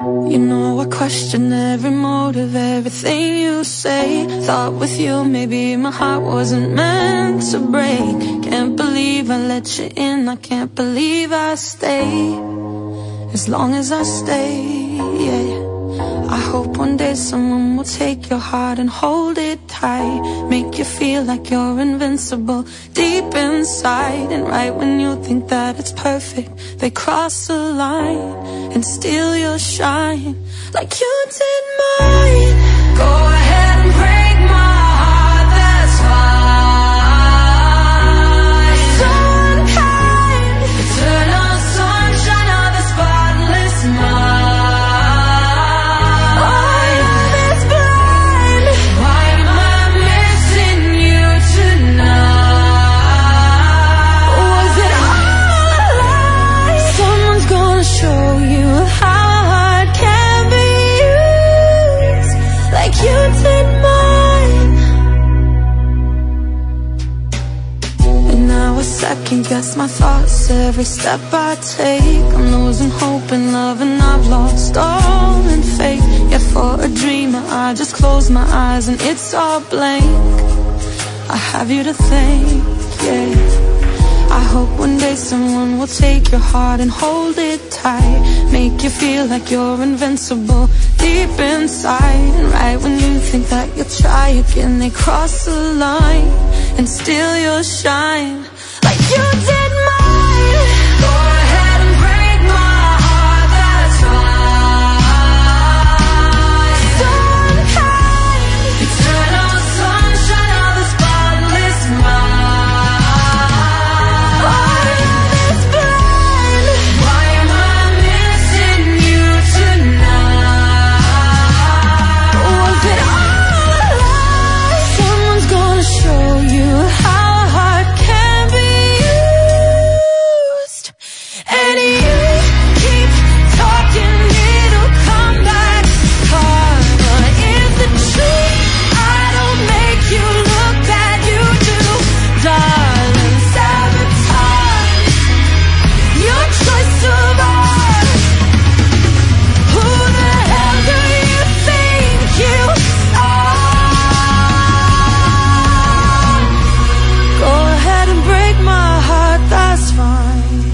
You know I question every motive, everything you say. Thought with you maybe my heart wasn't meant to break. Can't believe I let you in, I can't believe I stay. As long as I stay, yeah. I hope one day someone will take your heart and hold it tight. Make you feel like you're invincible deep inside. And right when you think that it's perfect, they cross the line and steal your shine. Like you did mine. Go ahead and break my heart, that's fine. So unkind. Eternal sunshine of the spotless mind. Second guess my thoughts every step I take. I'm losing hope in love and I've lost all in faith. Yet for a dreamer I just close my eyes and it's all blank. I have you to thank, yeah. I hope one day someone will take your heart and hold it tight. Make you feel like you're invincible deep inside. And right when you think that you'll try again, they cross the line and steal your shine. Like you did mine. Go ahead and break my heart, that's fine. So unkind. Eternal sunshine of the spotless mind. Our love is blind. Why am I missing you tonight? Was it all a lie? Someone's gonna show you how a heart can be. And you keep talking, it'll come back harder. Is it true I don't make you look bad? You do, darling. Sabotage your choice of art. Who the hell do you think you are? Go ahead and break my heart, that's fine.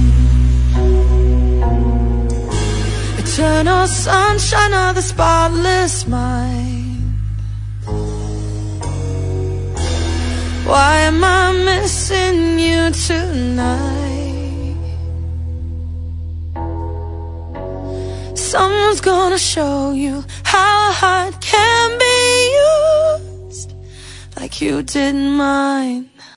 Eternal sunshine of the spotless mind. Why am I missing you tonight? Someone's gonna show you how a heart can be used like you did mine.